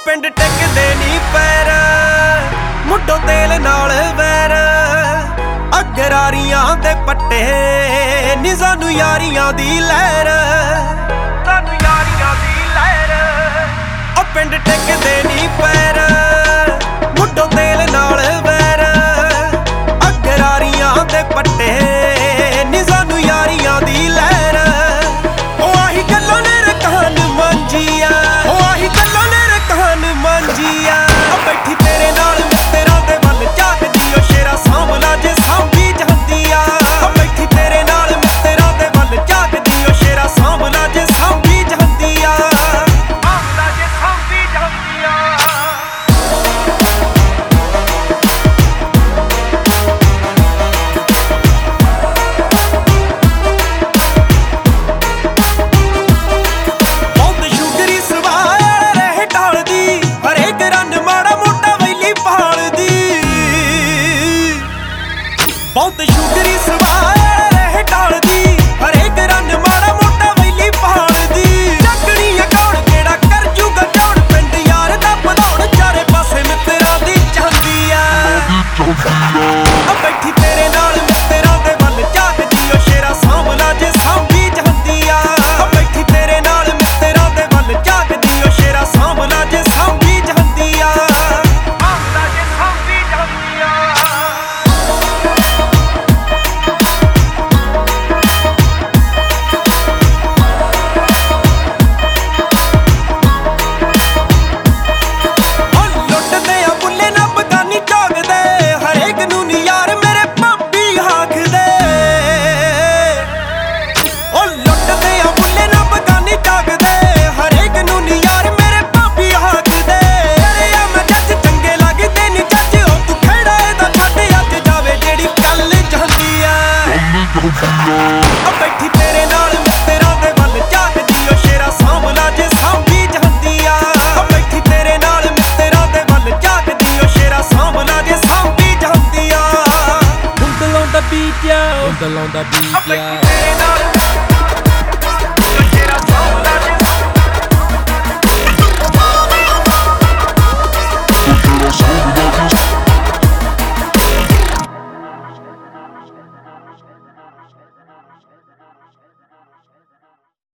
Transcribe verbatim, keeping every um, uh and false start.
ਪਿੰਡ ਟਿਕਦੇ ਨੀ ਪੈਰ, ਮੁੱਢੋਂ ਤੇਲ ਨਾਲ ਵੈਰ, ਅਗਰਾਰੀਆਂ ਦੇ ਪੱਟੇ ਨੀ ਸਾਨੂੰ ਯਾਰੀਆਂ ਦੀ ਲਹਿਰ, ਸਾਨੂੰ ਯਾਰੀਆਂ ਦੀ ਲਹਿਰ। ਉਹ ਪਿੰਡ ਟਿਕਦੇ ਨੀ ਪੈਰ, ਮੁੱਢੋਂ ਤੇਲ ਨਾਲ ਵੈਰ, ਅਗਰਾਰੀਆਂ ਦੇ ਪੱਟੇ ਨੀ ਸਾਨੂੰ ਯਾਰੀਆਂ ਦੀ ਲਹਿਰ। ਉਹ ਆਹੀ ਗੱਲਾਂ ਨੇ ਰਕਾਨ ਮਾਂਜੀਆਂ, ਉਹ ਆਹੀ ਗੱਲਾਂ ਨੇ ਰਕਾਨ ਮਾਂਜੀਆਂ। ਉਹ ਬੈਠੀ ਤੇਰੇ ਨਾਲ ਮਿੱਤਰਾਂ ਦੇ ਵੱਲ ਝਾਕਦੀ, ਉਹ ਸ਼ੇਰਾ ਸਾਂਭਲਾ ਜੇ ਸਾਂਭੀ ਜਾਂਦੀ ਆ। ਉਹ ਬੈਠੀ ਤੇਰੇ ਨਾਲ ਮਿੱਤਰਾਂ ਦੇ ਵੱਲ ਝਾਕਦੀ, ਉਹ ਸ਼ੇਰਾ ਸਾਂਭਲਾ ਜੇ ਸਾਂਭੀ ਜਾਂਦੀ ਆ, ਸਾਂਭਲਾ ਜੇ ਸਾਂਭੀ ਜਾਂਦੀ ਆ। ਬਹੁਤ ਸ਼ੁਗਰੀ ਸਵਾਰ ਰਹਿ ਢਾਲਦੀ, ਹਰੇਕ ਰੰਨ ਮਾੜਾ ਮੋਟਾ ਵੈਲੀ ਪਹਾੜਦੀ। ਚੱਕਣੀ ਅਕੌੜ ਕਿਹੜਾ ਕਰ ਜੂਗਾ ਚੌੜ, ਪਿੰਡ ਯਾਰ ਦਾ ਭਦੌੜ, ਚਾਰੇ ਪਾਸੇ ਮਿੱਤਰਾਂ ਦੀ ਚਾਂਦੀ ਆ। ਉਹ ਬੈਠੀ ਤੇਰੇ ਨਾਲ ਮਿੱਤਰਾਂ ਦੇ ਵੱਲ ਝਾਕਦੀ, ਉਹ ਸ਼ੇਰਾ ਸਾਂਭਲਾ ਜੇ ਸਾਂਭੀ ਜਾਂਦੀ ਆ। ਉਹ ਬੈਠੀ ਤੇਰੇ ਨਾਲ ਮਿੱਤਰਾਂ ਦੇ ਵੱਲ ਝਾਕਦੀ, ਉਹ ਸ਼ੇਰਾ ਸਾਂਭਲਾ ਜੇ ਸਾਂਭੀ ਜਾਂਦੀ ਆ, ਸਾਂਭਲਾ ਜੇ ਸਾਂਭੀ ਜਾਂਦੀ ਆ। ਉਹ ਬੈਠੀ ਤੇਰੇ ਨਾਲ ਮਿੱਤਰਾਂ ਦੇ ਵੱਲ ਝਾਕਦੀ, ਉਹ ਸ਼ੇਰਾ ਸਾਂਭਲਾ ਜੇ ਸਾਂਭੀ ਜਾਂਦੀ ਆ। ਉਹ ਬੈਠੀ ਤੇਰੇ ਨਾਲ ਮਿੱਤਰਾਂ ਦੇ ਵੱਲ ਝਾਕਦੀ, ਉਹ ਸ਼ੇਰਾ ਸਾਂਭਲਾ ਜੇ ਸਾਂਭੀ ਜਾਂਦੀ ਆ। ਉਂਗਲਾਂ ਦਾ ਬੀਟ ਆ, ਉਂਗਲਾਂ ਦਾ ਬੀਟ ਆ। ਤੇਰੇ ਨਾਲ